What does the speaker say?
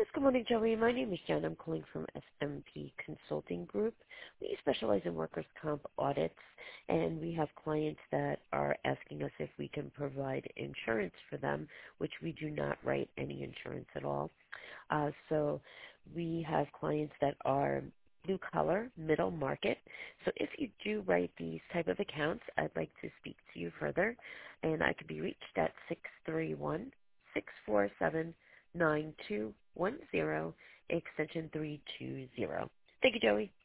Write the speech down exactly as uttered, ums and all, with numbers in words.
Yes, good morning, Joey. My name is Jen. I'm calling from S M P Consulting Group. We specialize in workers' comp audits, and we have clients that are asking us if we can provide insurance for them, which we do not write any insurance at all. Uh, so we have clients that are blue collar, middle market. So if you do write these type of accounts, I'd like to speak to you further, and I could be reached at six three one, six four seven, nine two one zero, extension three two zero. Thank you, Joey.